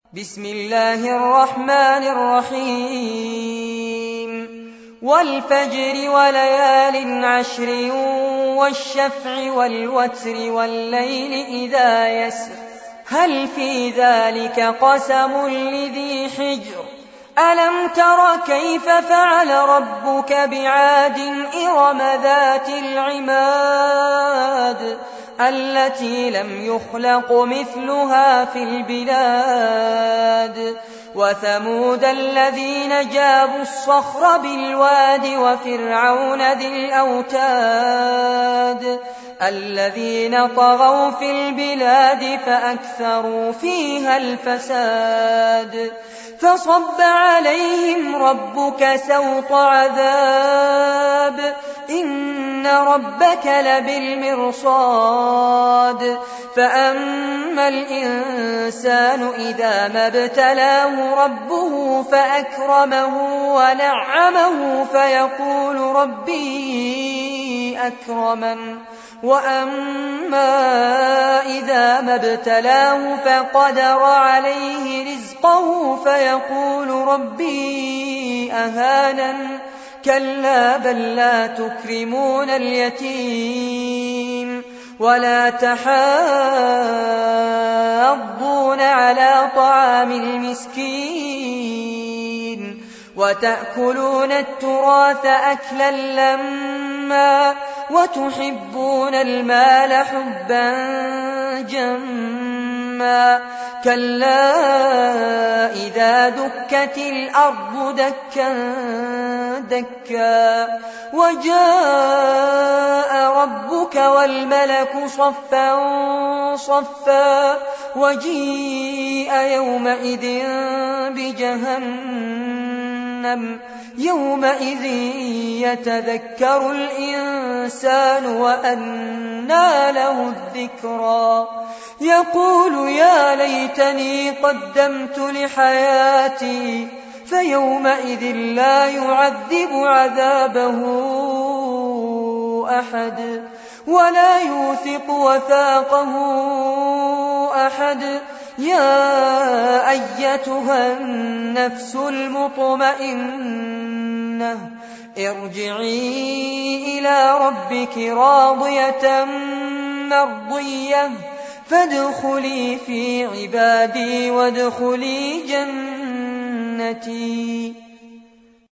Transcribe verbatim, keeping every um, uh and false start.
بسم الله الرحمن الرحيم والفجر وليال عشر والشفع والوتر والليل إذا يسر هل في ذلك قسم لذي حجر ألم تر كيف فعل ربك بعاد إرم ذات العماد التي لم يخلق مثلها في البلاد وثمود الذين جابوا الصخر بالواد وفرعون ذي الأوتاد الذين طغوا في البلاد فأكثروا فيها الفساد فصب عليهم ربك سوط عذاب إن ربك لبالمرصاد فأما الإنسان إذا ما ابتلاه ربه فأكرمه ونعمه فيقول ربي أكرمن وأما إذا ما ابتلاه فقدر عليه رزقه فيقول ربي أهانن كلا بل لا تكرمون اليتيم ولا تحاضون على طعام المسكين وتأكلون التراث أكلا لما وتحبون المال حبا جما كلا إذا دكت الأرض دكا دكا وجاء ربك والملك صفا صفا وجيء يومئذ بجهنم يومئذ يتذكر الإنسان وأنى له الذكرى يقول يا ليتني قدمت لحياتي فيومئذ لا يعذب عذابه أحد ولا يوثق وثاقه أحد يا أيتها النفس المطمئنة ارجعي إلى ربك راضية مرضية فادخلي في عبادي وادخلي جنتي.